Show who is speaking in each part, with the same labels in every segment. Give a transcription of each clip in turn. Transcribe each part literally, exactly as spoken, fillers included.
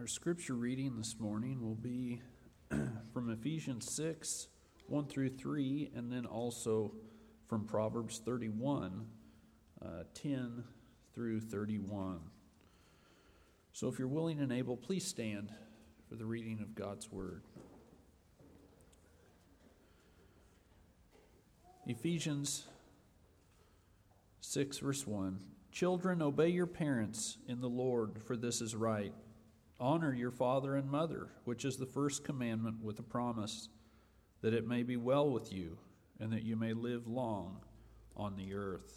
Speaker 1: Our scripture reading this morning will be from Ephesians six, one through three, and then also from Proverbs thirty-one, uh, ten through thirty-one. So if you're willing and able, please stand for the reading of God's word. Ephesians six, verse one. Children, obey your parents in the Lord, for this is right. Honor your father and mother, which is the first commandment with a promise, that it may be well with you, and that you may live long on the earth.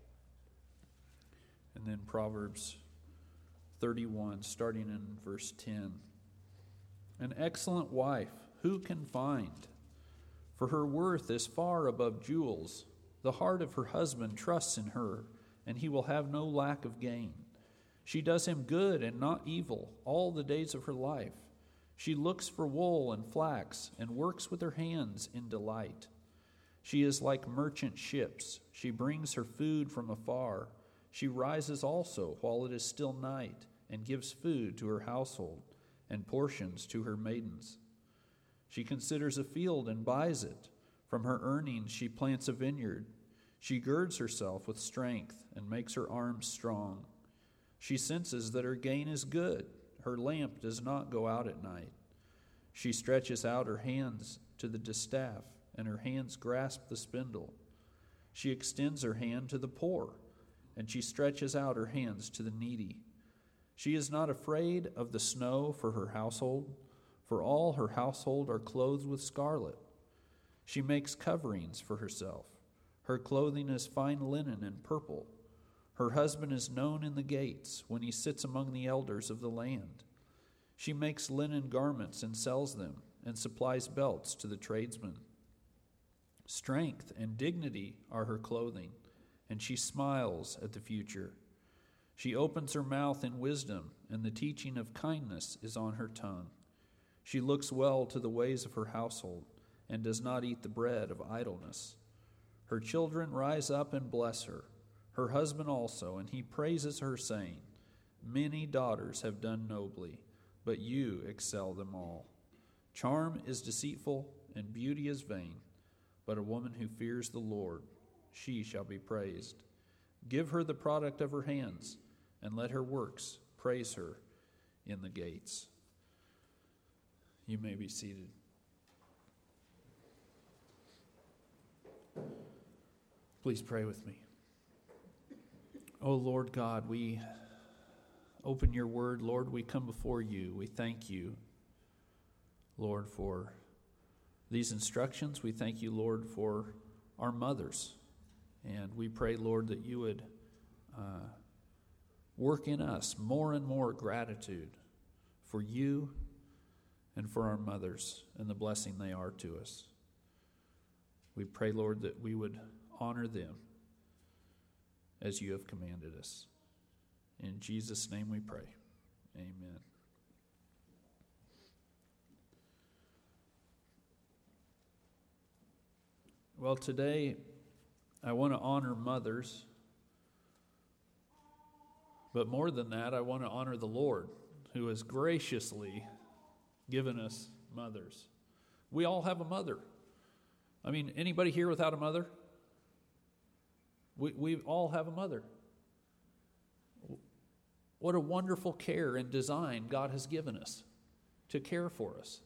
Speaker 1: And then Proverbs thirty-one, starting in verse ten. An excellent wife, who can find? For her worth is far above jewels. The heart of her husband trusts in her, and he will have no lack of gain. She does him good and not evil all the days of her life. She looks for wool and flax and works with her hands in delight. She is like merchant ships. She brings her food from afar. She rises also while it is still night and gives food to her household and portions to her maidens. She considers a field and buys it. From her earnings she plants a vineyard. She girds herself with strength and makes her arms strong. She senses that her gain is good. Her lamp does not go out at night. She stretches out her hands to the distaff, and her hands grasp the spindle. She extends her hand to the poor, and she stretches out her hands to the needy. She is not afraid of the snow for her household, for all her household are clothed with scarlet. She makes coverings for herself. Her clothing is fine linen and purple. Her husband is known in the gates when he sits among the elders of the land. She makes linen garments and sells them, and supplies belts to the tradesmen. Strength and dignity are her clothing, and she smiles at the future. She opens her mouth in wisdom, and the teaching of kindness is on her tongue. She looks well to the ways of her household, and does not eat the bread of idleness. Her children rise up and bless her, her husband also, and he praises her, saying, Many daughters have done nobly, but you excel them all. Charm is deceitful, and beauty is vain, but a woman who fears the Lord, she shall be praised. Give her the product of her hands, and let her works praise her in the gates. You may be seated. Please pray with me. Oh, Lord God, we open your word. Lord, we come before you. We thank you, Lord, for these instructions. We thank you, Lord, for our mothers. And we pray, Lord, that you would uh, work in us more and more gratitude for you and for our mothers and the blessing they are to us. We pray, Lord, that we would honor them as you have commanded us. In Jesus' name we pray. Amen. Well, today I want to honor mothers, but more than that, I want to honor the Lord, who has graciously given us mothers. We all have a mother. I mean, anybody here without a mother? We we all have a mother. What a wonderful care and design God has given us to care for us.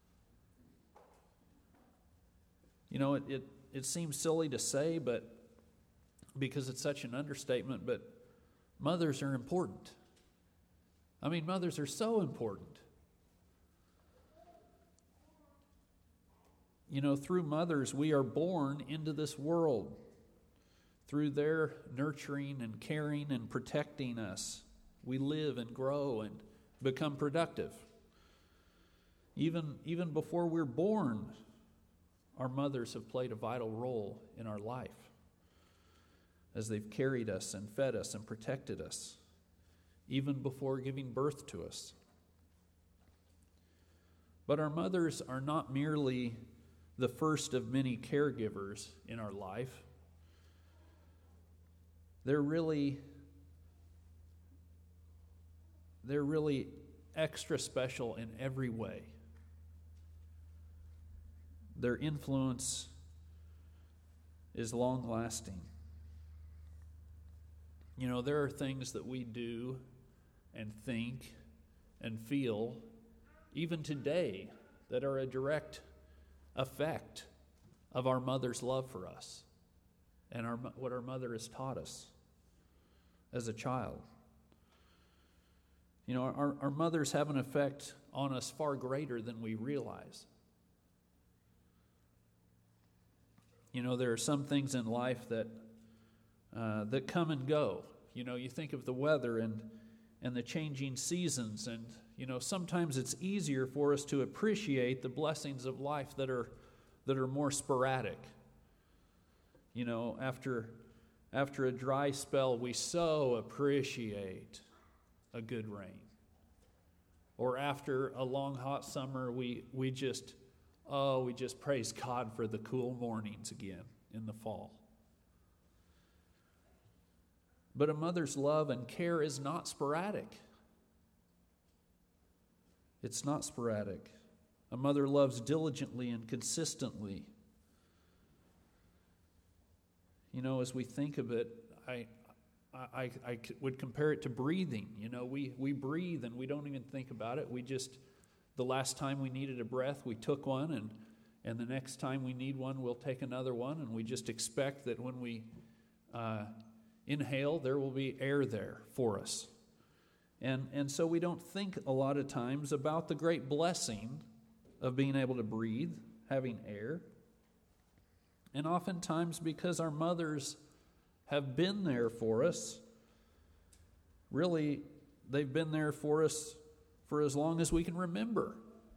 Speaker 1: You know, it, it, it seems silly to say, but because it's such an understatement, but mothers are important. I mean, mothers are so important. You know, through mothers, we are born into this world. Through their nurturing and caring and protecting us, we live and grow and become productive. Even, even before we're born, our mothers have played a vital role in our life as they've carried us and fed us and protected us, even before giving birth to us. But our mothers are not merely the first of many caregivers in our life. They're really, they're really extra special in every way. Their influence is long-lasting. You know, there are things that we do and think and feel even today that are a direct effect of our mother's love for us and our, what our mother has taught us as a child. You know, our, our mothers have an effect on us far greater than we realize. You know, there are some things in life that uh, that come and go. You know, you think of the weather and and the changing seasons, and you know, sometimes it's easier for us to appreciate the blessings of life that are that are more sporadic. You know, after after a dry spell, we so appreciate a good rain. Or after a long hot summer, we we just oh, we just praise God for the cool mornings again in the fall. But a mother's love and care is not sporadic. It's not sporadic. A mother loves diligently and consistently. You know, as we think of it, I, I, I would compare it to breathing. You know, we, we breathe and we don't even think about it. We just, the last time we needed a breath, we took one, and, and the next time we need one, we'll take another one, and we just expect that when we uh, inhale, there will be air there for us. And, and so we don't think a lot of times about the great blessing of being able to breathe, having air. And oftentimes, because our mothers have been there for us, really, they've been there for us for as long as we can remember.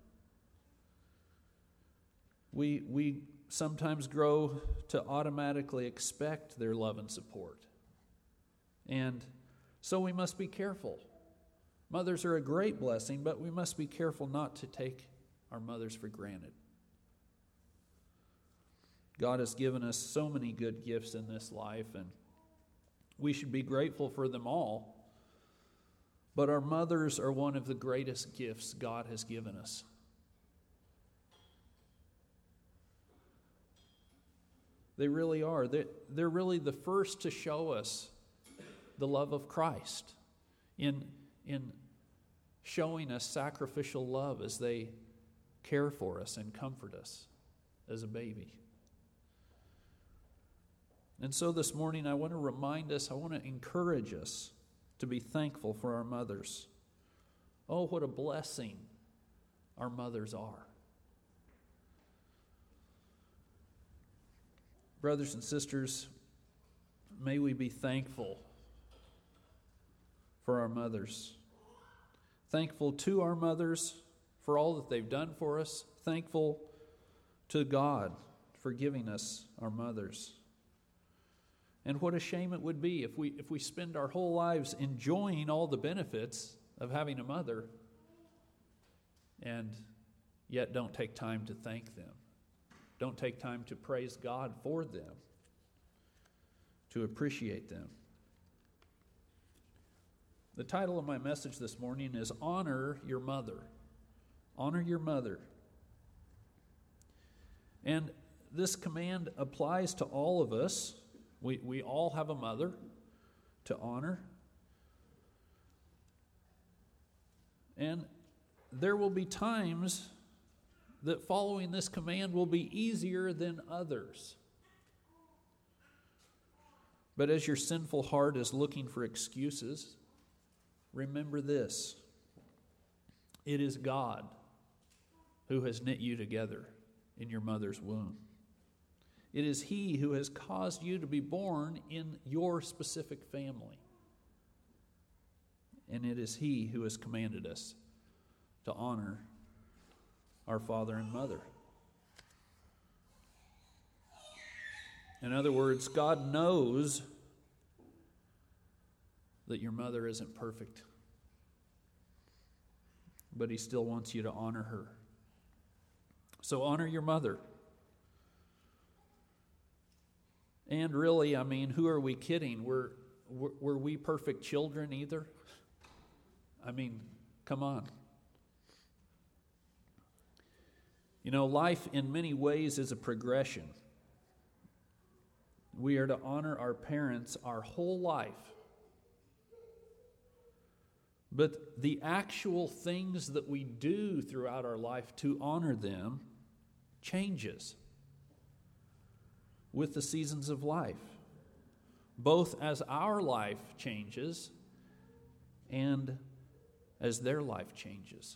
Speaker 1: We, we sometimes grow to automatically expect their love and support. And so we must be careful. Mothers are a great blessing, but we must be careful not to take our mothers for granted. God has given us so many good gifts in this life, and we should be grateful for them all. But our mothers are one of the greatest gifts God has given us. They really are. They're, they're really the first to show us the love of Christ in, in showing us sacrificial love as they care for us and comfort us as a baby. And so this morning I want to remind us, I want to encourage us to be thankful for our mothers. Oh, what a blessing our mothers are. Brothers and sisters, may we be thankful for our mothers. Thankful to our mothers for all that they've done for us. Thankful to God for giving us our mothers. And what a shame it would be if we if we spend our whole lives enjoying all the benefits of having a mother and yet don't take time to thank them. Don't take time to praise God for them, to appreciate them. The title of my message this morning is Honor Your Mother. Honor your mother. And this command applies to all of us. We, we all have a mother to honor. And there will be times that following this command will be easier than others. But as your sinful heart is looking for excuses, remember this: it is God who has knit you together in your mother's womb. It is He who has caused you to be born in your specific family. And it is He who has commanded us to honor our father and mother. In other words, God knows that your mother isn't perfect, but He still wants you to honor her. So honor your mother. And really, I mean, who are we kidding? Were, were, were we perfect children either? I mean, come on. You know, life in many ways is a progression. We are to honor our parents our whole life. But the actual things that we do throughout our life to honor them changes with the seasons of life, both as our life changes and as their life changes.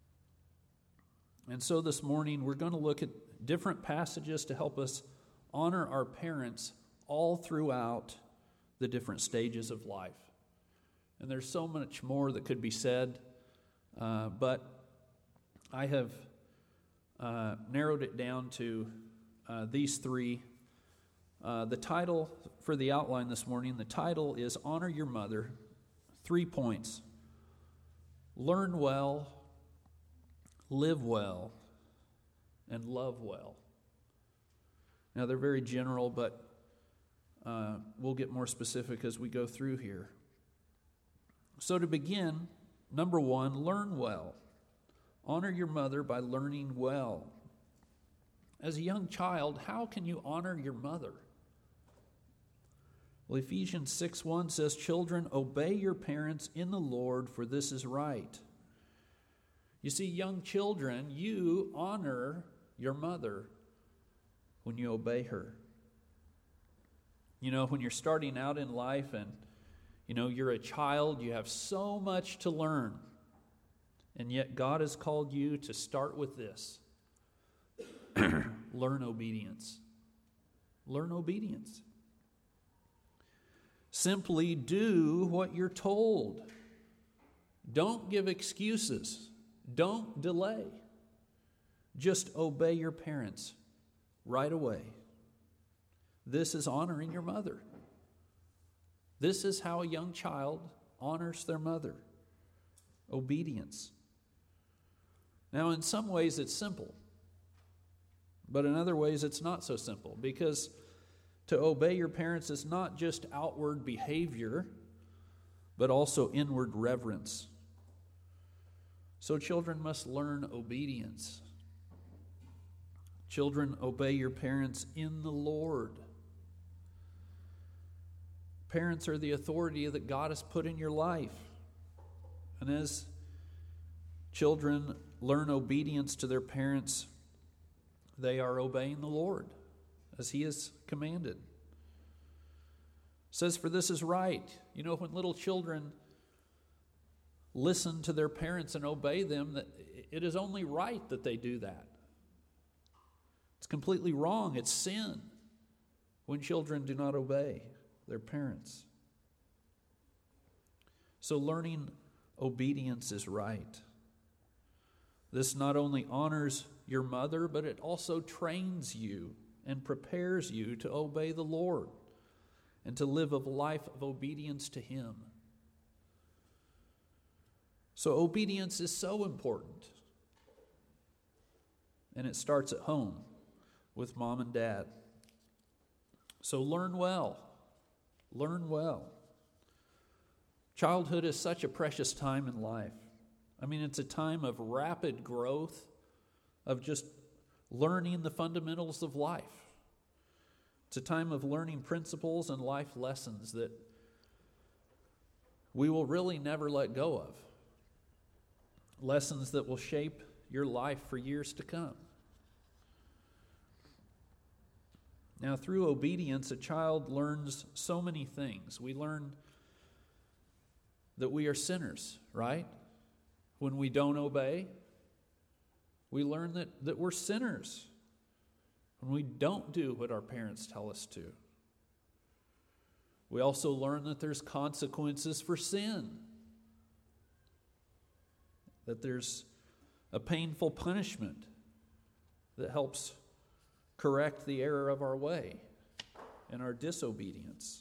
Speaker 1: And so this morning we're going to look at different passages to help us honor our parents all throughout the different stages of life. And there's so much more that could be said, uh, but I have uh, narrowed it down to uh, these three. Uh, the title for the outline this morning, the title is Honor Your Mother. Three points. Learn well, live well, and love well. Now they're very general, but uh, we'll get more specific as we go through here. So to begin, number one, learn well. Honor your mother by learning well. As a young child, how can you honor your mother? Well, Ephesians six one says, "Children, obey your parents in the Lord, for this is right." You see, young children, you honor your mother when you obey her. You know, when you're starting out in life and You know, you're a child, you have so much to learn, and yet God has called you to start with this. Learn obedience. Learn obedience. Simply do what you're told. Don't give excuses. Don't delay. Just obey your parents right away. This is honoring your mother. This is how a young child honors their mother. Obedience. Now, in some ways it's simple, but in other ways it's not so simple, because to obey your parents is not just outward behavior, but also inward reverence. So children must learn obedience. Children, obey your parents in the Lord. Parents are the authority that God has put in your life. And as children learn obedience to their parents, they are obeying the Lord as He has commanded. It says, "For this is right." You know, when little children listen to their parents and obey them, that it is only right that they do that. It's completely wrong. It's sin when children do not obey their parents. So learning obedience is right. This not only honors your mother, but it also trains you and prepares you to obey the Lord and to live a life of obedience to Him. So obedience is so important. And it starts at home with mom and dad. So learn well. Learn well. Childhood is such a precious time in life. I mean, it's a time of rapid growth, of just learning the fundamentals of life. It's a time of learning principles and life lessons that we will really never let go of. Lessons that will shape your life for years to come. Now, through obedience, a child learns so many things. We learn that we are sinners, right? When we don't obey, we learn that, that we're sinners when we don't do what our parents tell us to. We also learn that there's consequences for sin, that there's a painful punishment that helps correct the error of our way and our disobedience.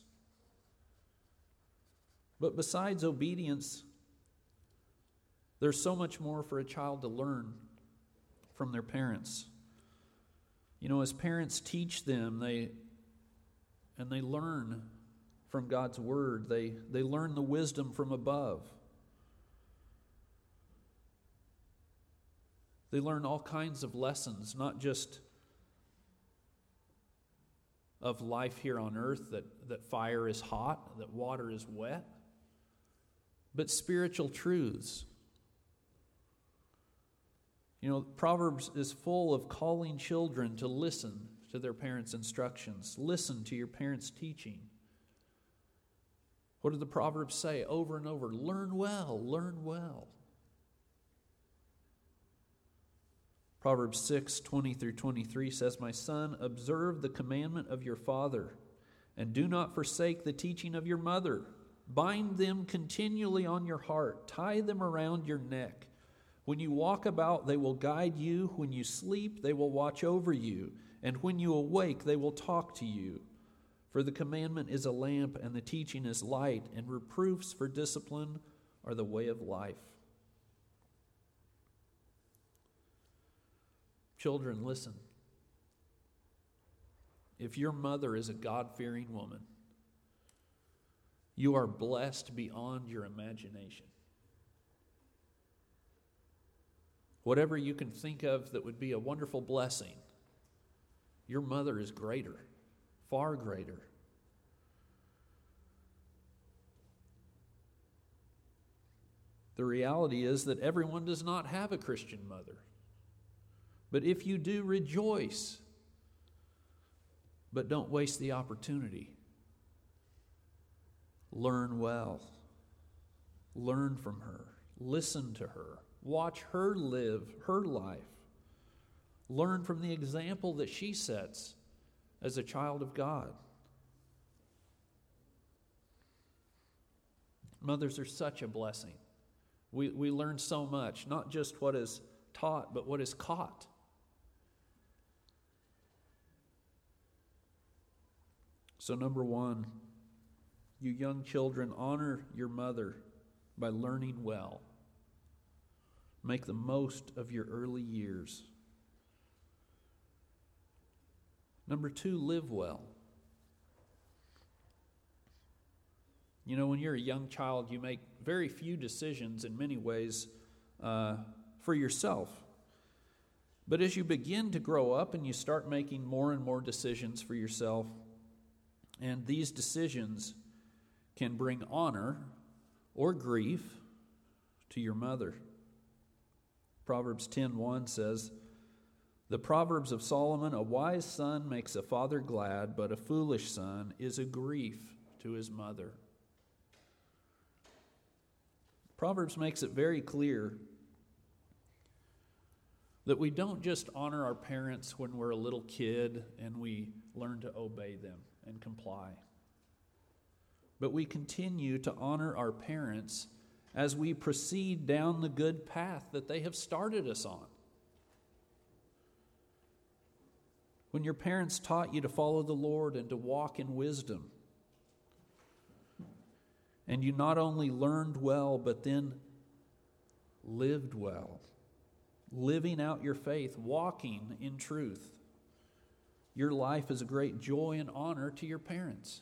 Speaker 1: But besides obedience, there's so much more for a child to learn from their parents. You know, as parents teach them, they and they learn from God's word. They they learn the wisdom from above. They learn all kinds of lessons, not just of life here on earth, that, that fire is hot, that water is wet, but spiritual truths. You know, Proverbs is full of calling children to listen to their parents' instructions. Listen to your parents' teaching. What do the Proverbs say over and over? Learn well, learn well. Proverbs six, twenty through twenty-three says, "My son, observe the commandment of your father, and do not forsake the teaching of your mother. Bind them continually on your heart. Tie them around your neck. When you walk about, they will guide you. When you sleep, they will watch over you. And when you awake, they will talk to you. For the commandment is a lamp, and the teaching is light, and reproofs for discipline are the way of life." Children, listen. If your mother is a God-fearing woman, you are blessed beyond your imagination. Whatever you can think of that would be a wonderful blessing, your mother is greater, far greater. The reality is that everyone does not have a Christian mother. But if you do, rejoice. But don't waste the opportunity. Learn well. Learn from her. Listen to her. Watch her live her life. Learn from the example that she sets as a child of God. Mothers are such a blessing. We, we learn so much, not just what is taught, but what is caught. So number one, you young children, honor your mother by learning well. Make the most of your early years. Number two, live well. You know, when you're a young child, you make very few decisions in many ways uh, for yourself. But as you begin to grow up and you start making more and more decisions for yourself, and these decisions can bring honor or grief to your mother. Proverbs ten one says, "The Proverbs of Solomon, a wise son makes a father glad, but a foolish son is a grief to his mother." Proverbs makes it very clear that we don't just honor our parents when we're a little kid and we learn to obey them and comply. But we continue to honor our parents as we proceed down the good path that they have started us on. When your parents taught you to follow the Lord and to walk in wisdom, and you not only learned well, but then lived well, living out your faith, walking in truth, your life is a great joy and honor to your parents.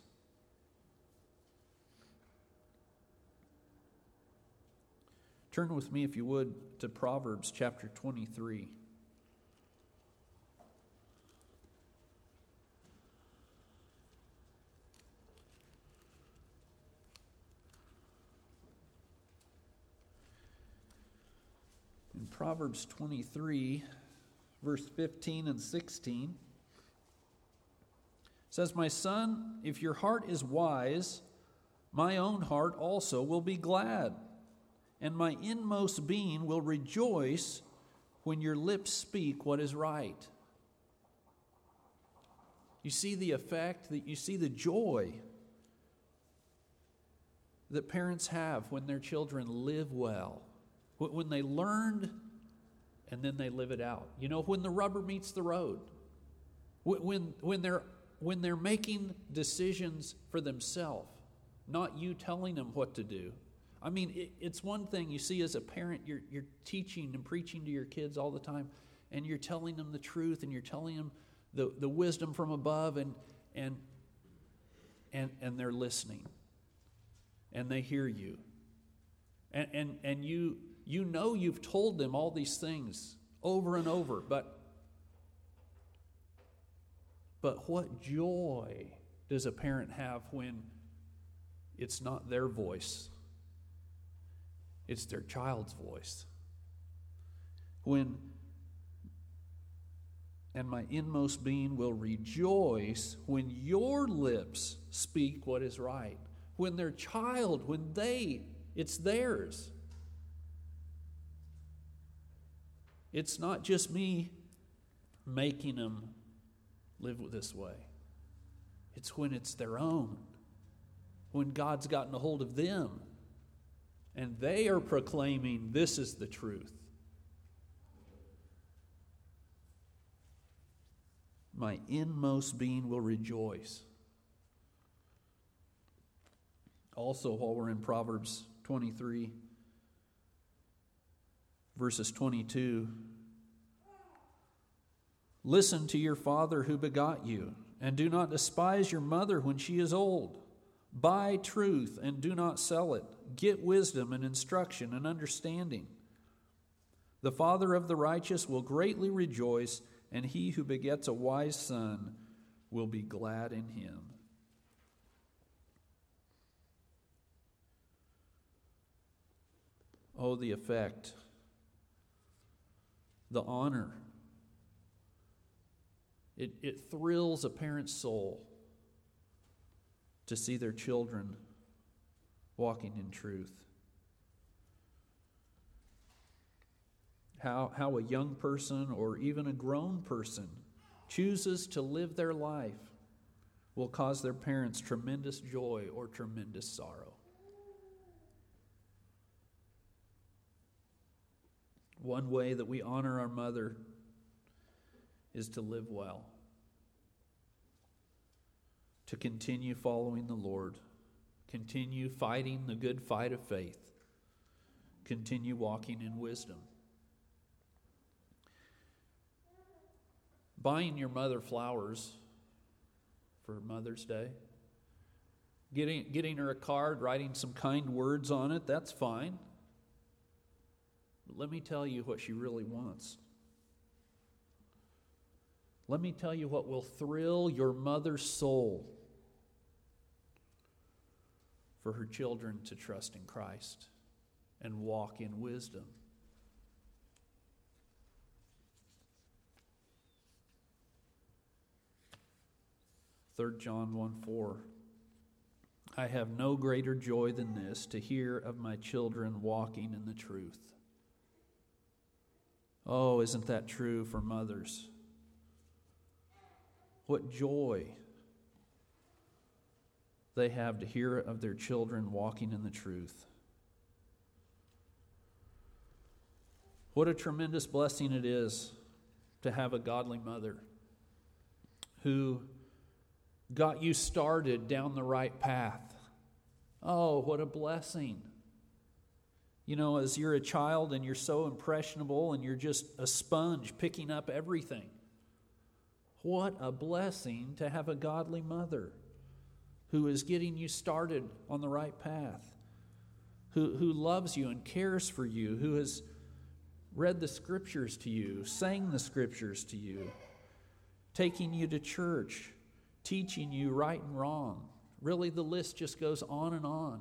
Speaker 1: Turn with me, if you would, to Proverbs chapter twenty-three. In Proverbs twenty-three, verse fifteen and sixteen, it says, "My son, if your heart is wise, my own heart also will be glad, and my inmost being will rejoice when your lips speak what is right." You see the effect, that you see the joy that parents have when their children live well, when they learned and then they live it out. You know, when the rubber meets the road, when, when, they're, when they're making decisions for themselves, not you telling them what to do. I mean, it, it's one thing you see as a parent, you're, you're teaching and preaching to your kids all the time, and you're telling them the truth, and you're telling them the, the wisdom from above, and, and, and, and they're listening, and they hear you. And, and, and you, you know you've told them all these things over and over. But, but what joy does a parent have when it's not their voice, it's their child's voice? When, and my inmost being will rejoice when your lips speak what is right. When their child, when they, it's theirs. It's not just me making them live this way. It's when it's their own. When God's gotten a hold of them and they are proclaiming this is the truth. My inmost being will rejoice. Also, while we're in Proverbs twenty-three, verses twenty-two, listen to your father who begot you, and do not despise your mother when she is old. Buy truth and do not sell it. Get wisdom and instruction and understanding. The father of the righteous will greatly rejoice, and he who begets a wise son will be glad in him. Oh, the effect, the honor. It, it thrills a parent's soul to see their children walking in truth. How, how a young person or even a grown person chooses to live their life will cause their parents tremendous joy or tremendous sorrow. One way that we honor our mother is to live well, to continue following the Lord, continue fighting the good fight of faith, continue walking in wisdom. Buying your mother flowers for Mother's Day, getting, getting her a card, writing some kind words on it, that's fine. But let me tell you what she really wants. Let me tell you what will thrill your mother's soul for her children to trust in Christ and walk in wisdom. Third John one four, I have no greater joy than this, to hear of my children walking in the truth. Oh, isn't that true for mothers? What joy they have to hear of their children walking in the truth. What a tremendous blessing it is to have a godly mother who got you started down the right path. Oh, what a blessing. You know, as you're a child and you're so impressionable and you're just a sponge picking up everything. What a blessing to have a godly mother who is getting you started on the right path, who, who loves you and cares for you, who has read the scriptures to you, sang the scriptures to you, taking you to church, teaching you right and wrong. Really, the list just goes on and on.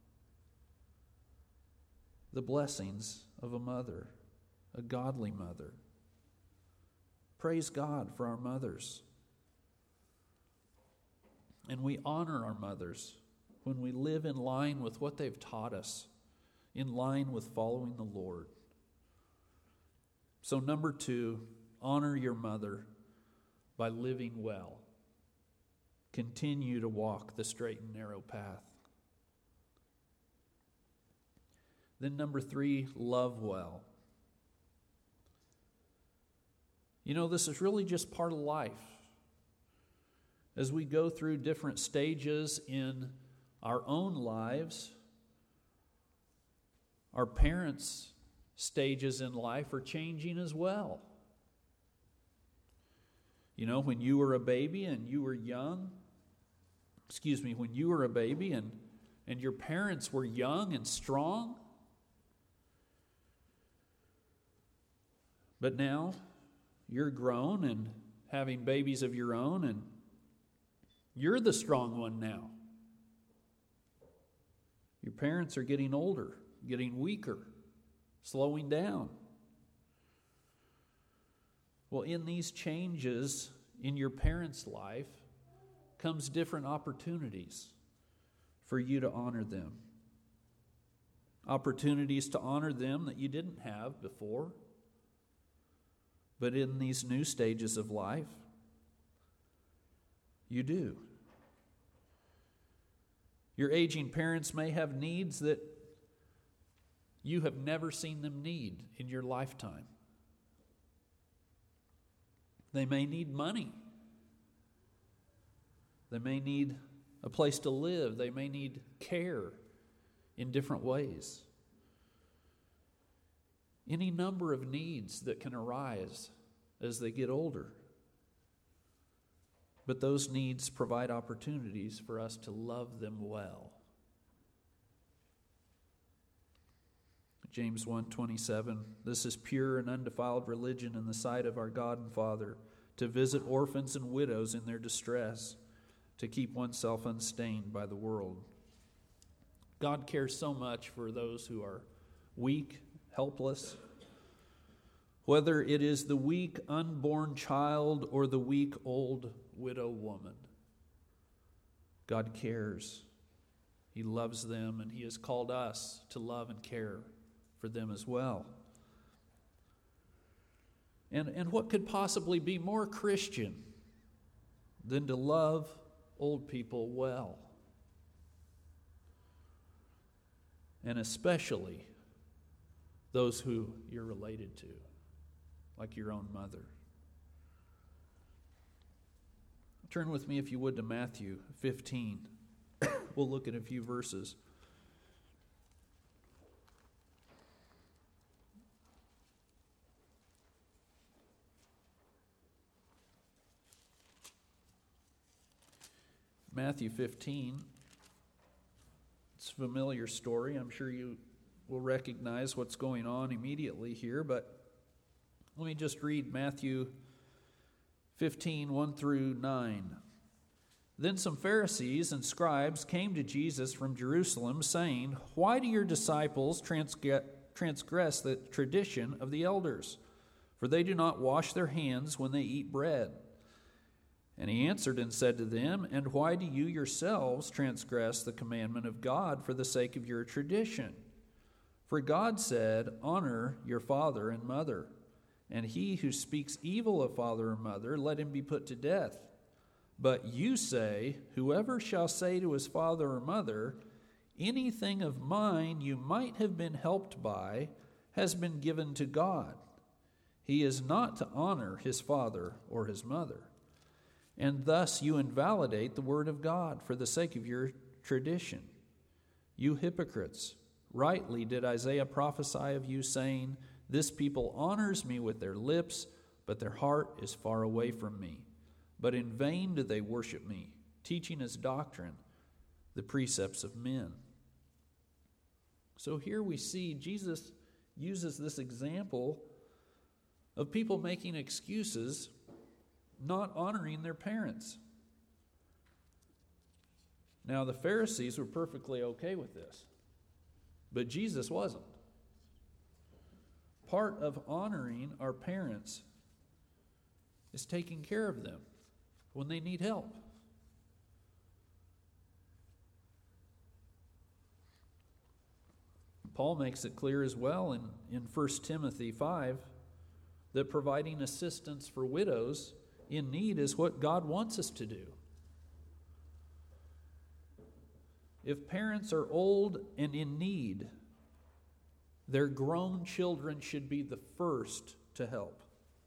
Speaker 1: The blessings of a mother, a godly mother. Praise God for our mothers. And we honor our mothers when we live in line with what they've taught us, in line with following the Lord. So number two, honor your mother by living well. Continue to walk the straight and narrow path. Then number three, love well. You know, this is really just part of life. As we go through different stages in our own lives, our parents' stages in life are changing as well. You know, when you were a baby and you were young, excuse me, when you were a baby and, and your parents were young and strong, But now you're grown and having babies of your own, and you're the strong one now. Your parents are getting older, getting weaker, slowing down. Well, in these changes in your parents' life comes different opportunities for you to honor them. Opportunities to honor them that you didn't have before. But in these new stages of life, you do. Your aging parents may have needs that you have never seen them need in your lifetime. They may need money. They may need a place to live. They may need care in different ways. Any number of needs that can arise as they get older. But those needs provide opportunities for us to love them well. James one twenty-seven, this is pure and undefiled religion in the sight of our God and Father, to visit orphans and widows in their distress, to keep oneself unstained by the world. God cares so much for those who are weak, helpless. Whether it is the weak unborn child or the weak old widow woman, God cares. He loves them, and He has called us to love and care for them as well. And, and what could possibly be more Christian than to love old people well? And especially those who you're related to, like your own mother. Turn with me, if you would, to Matthew fifteen. We'll look at a few verses. Matthew fifteen. It's a familiar story. I'm sure you will recognize what's going on immediately here, but let me just read Matthew fifteen, one through nine. Then some Pharisees and scribes came to Jesus from Jerusalem, saying, "Why do your disciples transgress the tradition of the elders? For they do not wash their hands when they eat bread." And he answered and said to them, "And why do you yourselves transgress the commandment of God for the sake of your tradition? For God said, 'Honor your father and mother,' and he who speaks evil of father or mother, let him be put to death. But you say, 'Whoever shall say to his father or mother, anything of mine you might have been helped by has been given to God,' he is not to honor his father or his mother. And thus you invalidate the word of God for the sake of your tradition. You hypocrites, rightly did Isaiah prophesy of you, saying, 'This people honors me with their lips, but their heart is far away from me. But in vain do they worship me, teaching as doctrine the precepts of men.'" So here we see Jesus uses this example of people making excuses, not honoring their parents. Now, the Pharisees were perfectly okay with this, but Jesus wasn't. Part of honoring our parents is taking care of them when they need help. Paul makes it clear as well in, in First Timothy five that providing assistance for widows in need is what God wants us to do. If parents are old and in need, their grown children should be the first to help.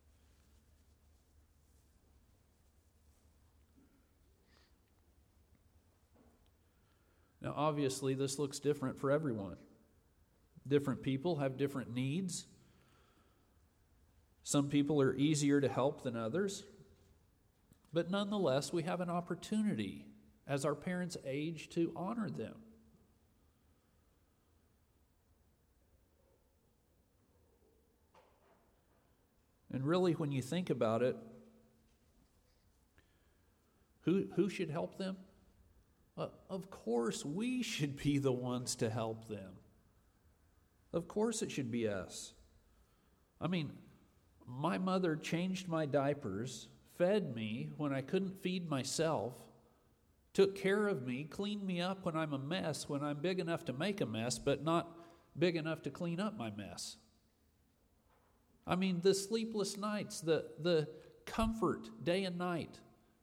Speaker 1: Now, obviously, this looks different for everyone. Different people have different needs. Some people are easier to help than others. But nonetheless, we have an opportunity as our parents age to honor them. And really, when you think about it, who, who should help them? Uh, of course, we should be the ones to help them. Of course it should be us. I mean, my mother changed my diapers, fed me when I couldn't feed myself, took care of me, cleaned me up when I'm a mess, when I'm big enough to make a mess, but not big enough to clean up my mess. I mean, the sleepless nights, the, the comfort day and night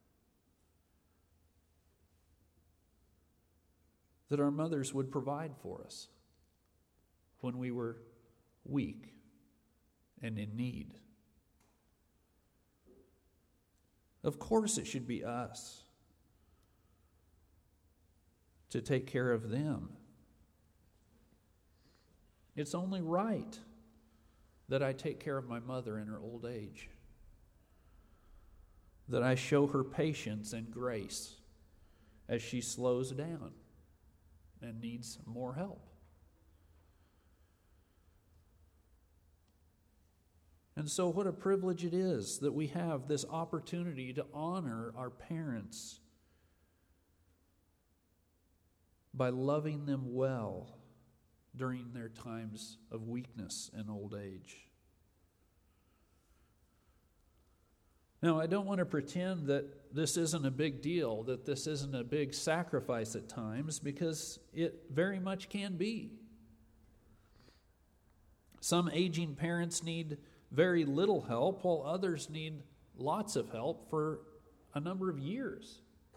Speaker 1: that our mothers would provide for us when we were weak and in need. Of course it should be us to take care of them. It's only right that I take care of my mother in her old age, that I show her patience and grace as she slows down and needs more help. And so what a privilege it is that we have this opportunity to honor our parents by loving them well during their times of weakness and old age. Now, I don't want to pretend that this isn't a big deal, that this isn't a big sacrifice at times, because it very much can be. Some aging parents need very little help, while others need lots of help for a number of years.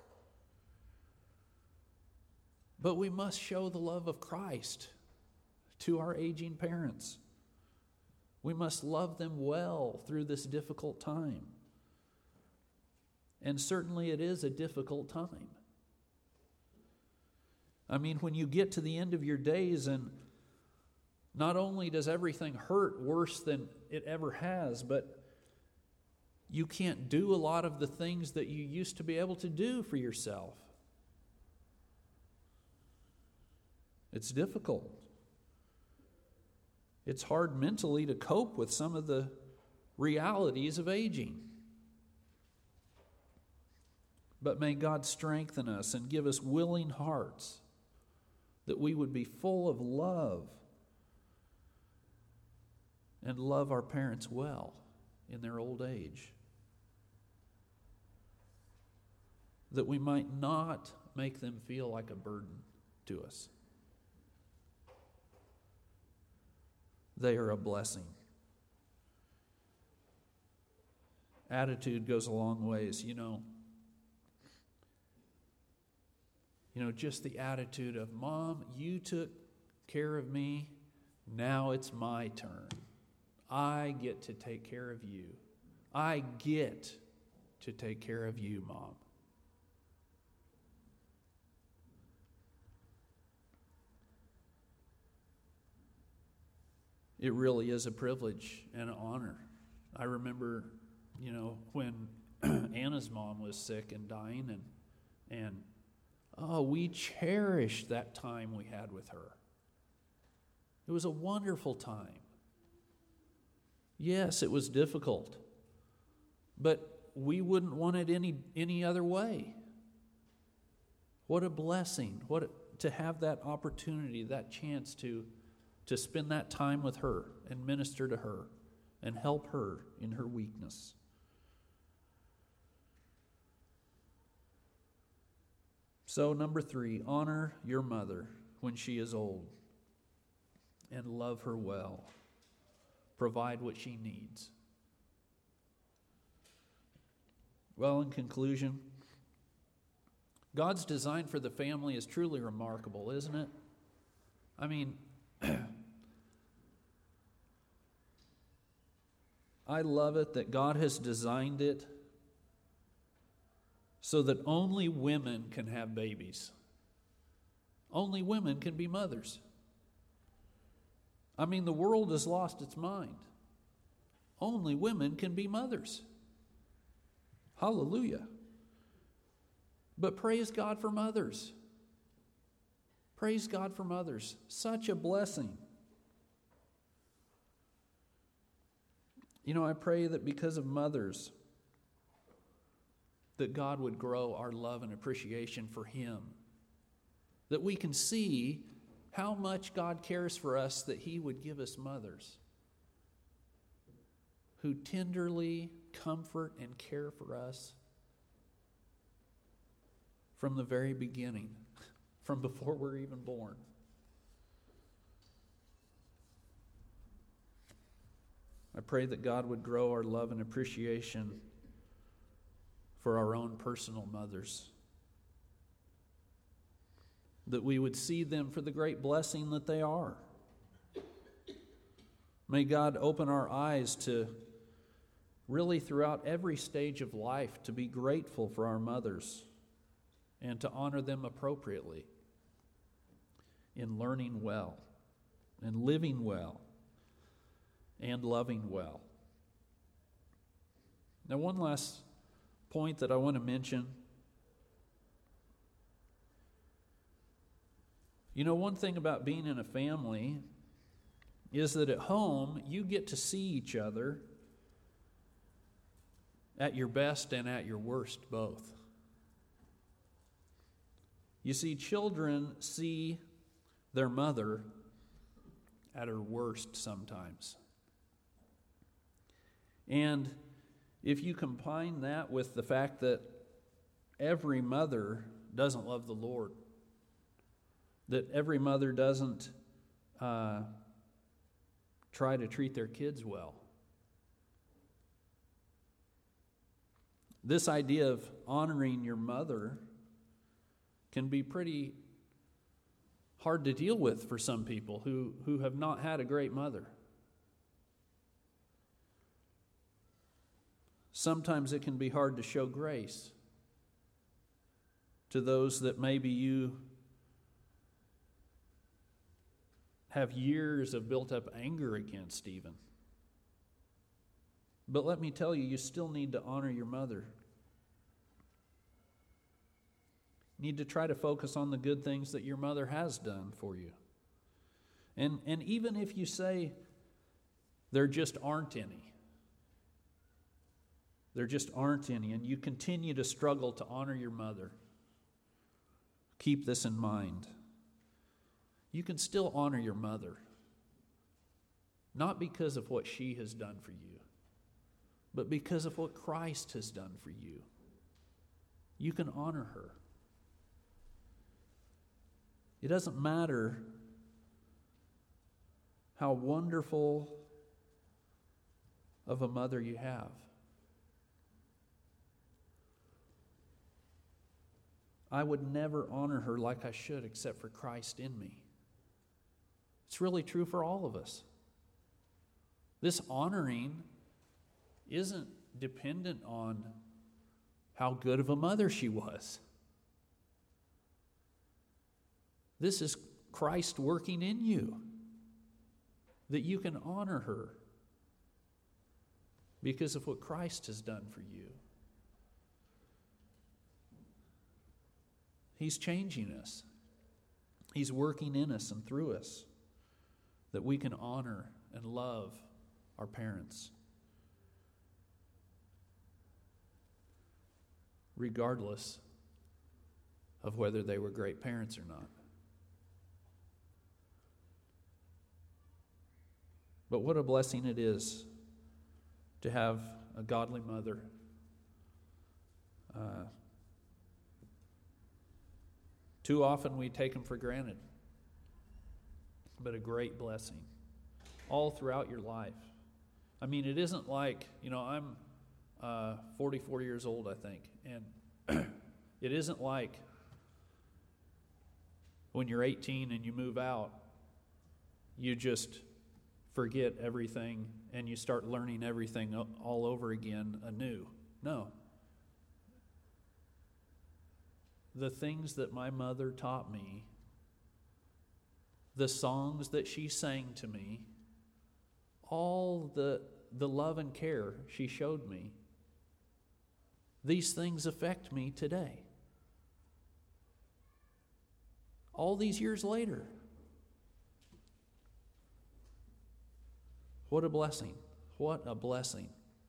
Speaker 1: But we must show the love of Christ to our aging parents. We must love them well through this difficult time. And certainly it is a difficult time. I mean, when you get to the end of your days and not only does everything hurt worse than it ever has, but you can't do a lot of the things that you used to be able to do for yourself. It's difficult. It's hard mentally to cope with some of the realities of aging. But may God strengthen us and give us willing hearts that we would be full of love and love our parents well in their old age. That we might not make them feel like a burden to us. They are a blessing. Attitude goes a long ways, you know. You know, just the attitude of, Mom, you took care of me, now it's my turn. I get to take care of you. I get to take care of you, Mom. It really is a privilege and an honor. I remember, you know, when Anna's mom was sick and dying, and and oh, we cherished that time we had with her. It was a wonderful time. Yes, it was difficult, but we wouldn't want it any any other way. What a blessing! What a, to have that opportunity, that chance to to spend that time with her and minister to her and help her in her weakness. So, number three, honor your mother when she is old and love her well. Provide what she needs. Well, in conclusion, God's design for the family is truly remarkable, isn't it? I mean, I love it that God has designed it so that only women can have babies. Only women can be mothers. I mean, the world has lost its mind. Only women can be mothers. Hallelujah. But praise God for mothers. Praise God for mothers. Such a blessing. You know, I pray that because of mothers, that God would grow our love and appreciation for Him. That we can see how much God cares for us, that He would give us mothers who tenderly comfort and care for us from the very beginning, from before we're even born. I pray that God would grow our love and appreciation for our own personal mothers. That we would see them for the great blessing that they are. May God open our eyes to really throughout every stage of life to be grateful for our mothers and to honor them appropriately in learning well and living well and loving well. Now, one last point that I want to mention. You know, one thing about being in a family is that at home you get to see each other at your best and at your worst both. You see, children see their mother at her worst sometimes. And if you combine that with the fact that every mother doesn't love the Lord, that every mother doesn't uh, try to treat their kids well, this idea of honoring your mother can be pretty hard to deal with for some people who, who have not had a great mother. Sometimes it can be hard to show grace to those that maybe you have years of built-up anger against even. But let me tell you, you still need to honor your mother. You need to try to focus on the good things that your mother has done for you. And, and even if you say there just aren't any, there just aren't any, and you continue to struggle to honor your mother, keep this in mind. You can still honor your mother, not because of what she has done for you, but because of what Christ has done for you. You can honor her. It doesn't matter how wonderful of a mother you have. I would never honor her like I should except for Christ in me. It's really true for all of us. This honoring isn't dependent on how good of a mother she was. This is Christ working in you, that you can honor her because of what Christ has done for you. He's changing us. He's working in us and through us, that we can honor and love our parents, regardless of whether they were great parents or not. But what a blessing it is to have a godly mother. Uh, too often we take them for granted, but a great blessing all throughout your life. I mean, it isn't like, you know, I'm uh, forty-four years old, I think, and it isn't like when you're eighteen and you move out, you just forget everything and you start learning everything all over again anew. No. The things that my mother taught me, the songs that she sang to me, all the, the love and care she showed me, these things affect me today. All these years later. What a blessing. What a blessing.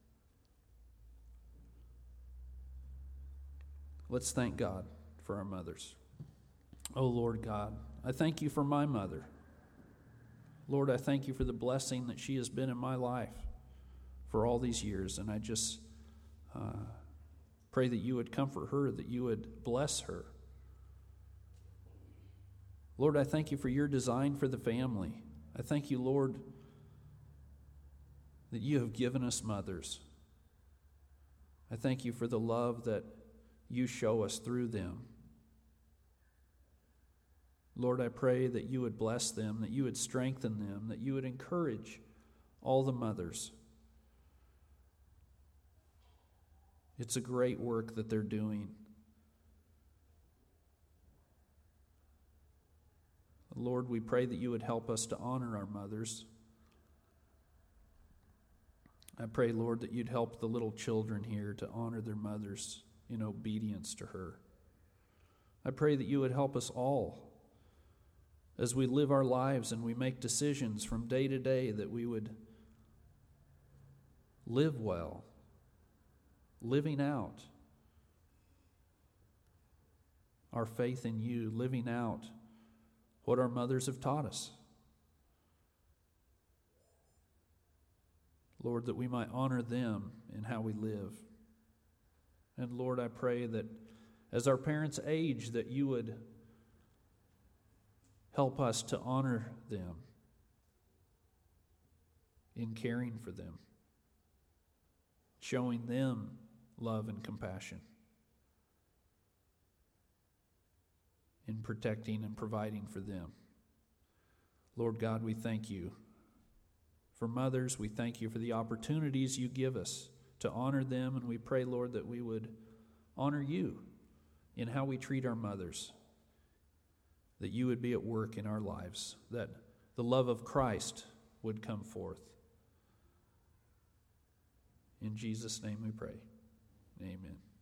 Speaker 1: Let's thank God for our mothers. Oh, Lord God, I thank you for my mother. Lord, I thank you for the blessing that she has been in my life for all these years, and I just uh, pray that you would comfort her, that you would bless her. Lord, I thank you for your design for the family. I thank you, Lord, that you have given us mothers. I thank you for the love that you show us through them. Lord, I pray that you would bless them, that you would strengthen them, that you would encourage all the mothers. It's a great work that they're doing. Lord, we pray that you would help us to honor our mothers. I pray, Lord, that you'd help the little children here to honor their mothers in obedience to her. I pray that you would help us all as we live our lives and we make decisions from day to day, that we would live well, living out our faith in you, living out what our mothers have taught us. Lord, that we might honor them in how we live. And Lord, I pray that as our parents age, that you would help us to honor them in caring for them, showing them love and compassion, in protecting and providing for them. Lord God, we thank you for mothers. We thank you for the opportunities you give us to honor them, and we pray, Lord, that we would honor you in how we treat our mothers, that you would be at work in our lives, that the love of Christ would come forth. In Jesus' name we pray. Amen.